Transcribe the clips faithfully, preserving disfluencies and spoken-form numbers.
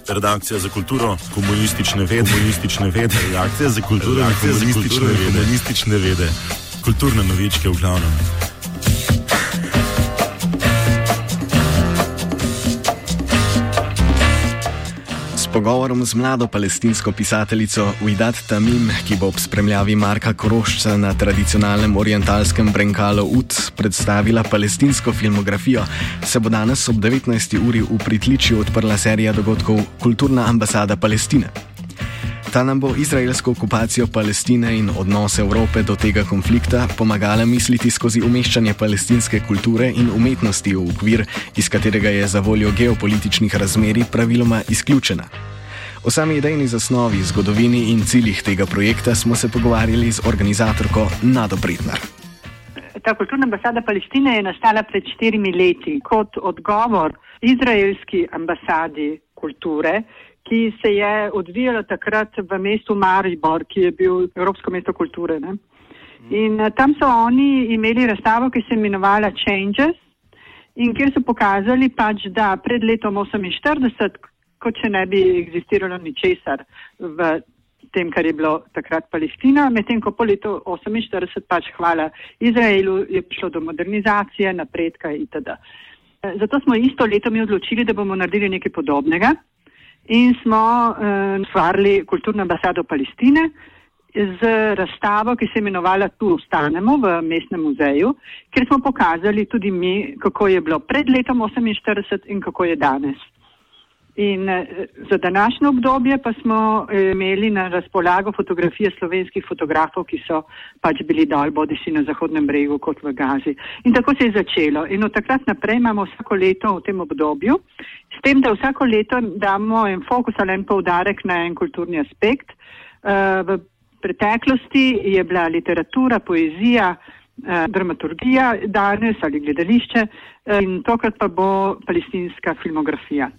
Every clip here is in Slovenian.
Redakcija za kulturo, komunistične vede, komunistične vede, redakcija za kulturo, redakcija za komunistične vede, komunistične vede, kulturne novičke v glavnem. S pogovorom z mlado palestinsko pisateljico Widat Tamim, ki bo ob spremljavi Marka Korošca na tradicionalnem orientalskem Brenkalo Ud predstavila palestinsko filmografijo, se bo danes ob devetnajsti uri v pritličju odprla serija dogodkov Kulturna ambasada Palestine. Ta nam bo izraelsko okupacijo Palestine in odnose Evrope do tega konflikta pomagala misliti skozi umeščanje palestinske kulture in umetnosti v okvir, iz katerega je za voljo geopolitičnih razmerij praviloma izključena. O sami idejni zasnovi, zgodovini in ciljih tega projekta smo se pogovarjali z organizatorko Nado Pretnar. Ta Kulturna ambasada Palestine je nastala pred štirimi leti kot odgovor izraelski ambasadi kulture, ki se je odvijalo takrat v mestu Maribor, ki je bil Evropsko mesto kulture. Ne? In tam so oni imeli razstavo, ki se je imenovala Changes, in kjer so pokazali pač, da pred letom oseminštirideset, kot če ne bi eksistiralo ničesar v tem, kar je bilo takrat Palestina, medtem ko po letu oseminštirideset pač hvala Izraelu je prišlo do modernizacije, napredka itd. Zato smo isto leto mi odločili, da bomo naredili nekaj podobnega. In smo ustvarili uh, Kulturno ambasado Palestine z razstavo, ki se je imenovala Tu ostanemo v mestnem muzeju, kjer smo pokazali tudi mi, kako je bilo pred letom oseminštirideset in kako je danes. In uh, za današnjo obdobje pa smo imeli na razpolago fotografije slovenskih fotografov, ki so pač bili dol, bodisi na Zahodnem bregu kot v Gazi. In tako se je začelo. In od takrat naprej imamo vsako leto v tem obdobju, s tem, da vsako leto damo en fokus ali en poudarek na en kulturni aspekt. Uh, v preteklosti je bila literatura, poezija, uh, dramaturgija danes ali gledališče uh, in tokrat pa bo palestinska filmografija.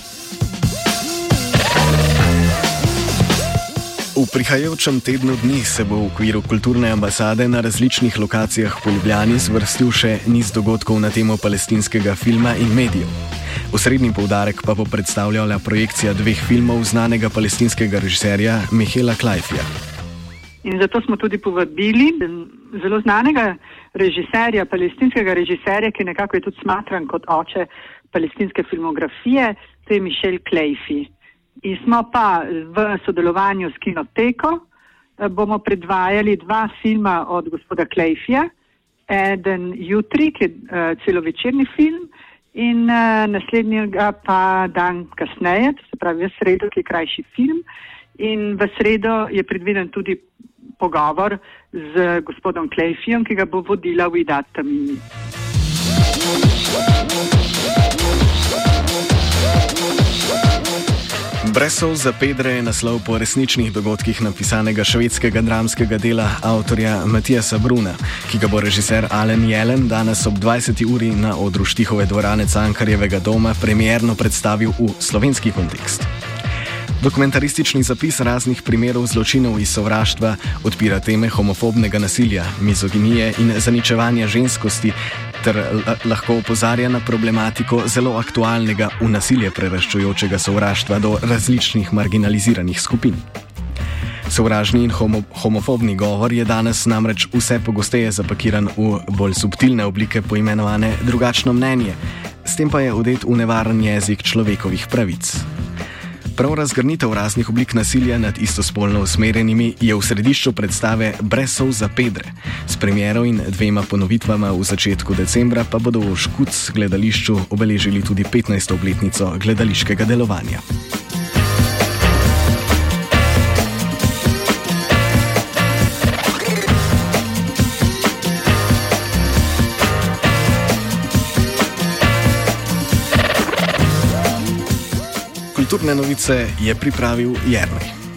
V prihajajočem tednu dni se bo v okviru Kulturne ambasade na različnih lokacijah po Ljubljani zvrstil še niz dogodkov na temo palestinskega filma in medijev. Osrednji poudarek pa bo predstavljala projekcija dveh filmov znanega palestinskega režiserja Mihaela Kleifija. In zato smo tudi povabili zelo znanega režiserja, palestinskega režiserja, ki nekako je tudi smatran kot oče palestinske filmografije, to je Mihael Kleifi. In smo pa v sodelovanju s Kinoteko bomo predvajali dva filma od gospoda Kleifija, eden jutri, ki je uh, celovečerni film, in uh, naslednjega pa dan kasneje, to se pravi v sredo, ki je krajši film. In v sredo je predviden tudi pogovor z gospodom Kleifijom, ki ga bo vodila Widat Tamim. Bresov za Pedre je naslov po resničnih dogodkih napisanega švedskega dramskega dela avtorja Matijasa Bruna, ki ga bo režiser Alen Jelen danes ob dvajseti uri na odru Štihove dvorane Cankarjevega doma premierno predstavil v slovenski kontekst. Dokumentaristični zapis raznih primerov zločinov iz sovraštva odpira teme homofobnega nasilja, mizoginije in zaničevanja ženskosti ter lahko opozarja na problematiko zelo aktualnega v nasilje preraščujočega sovraštva do različnih marginaliziranih skupin. Sovražni in homo, homofobni govor je danes namreč vse pogosteje zapakiran v bolj subtilne oblike poimenovane drugačno mnenje, s tem pa je odet v nevaren jezik človekovih pravic. Prav razgrnitev raznih oblik nasilja nad istospolno usmerjenimi je v središču predstave Bresov za Pedre. S premiero in dvema ponovitvama v začetku decembra pa bodo v Škuc gledališču obeležili tudi petnajsto obletnico gledališkega delovanja. Kulturne novice je pripravil Jernej.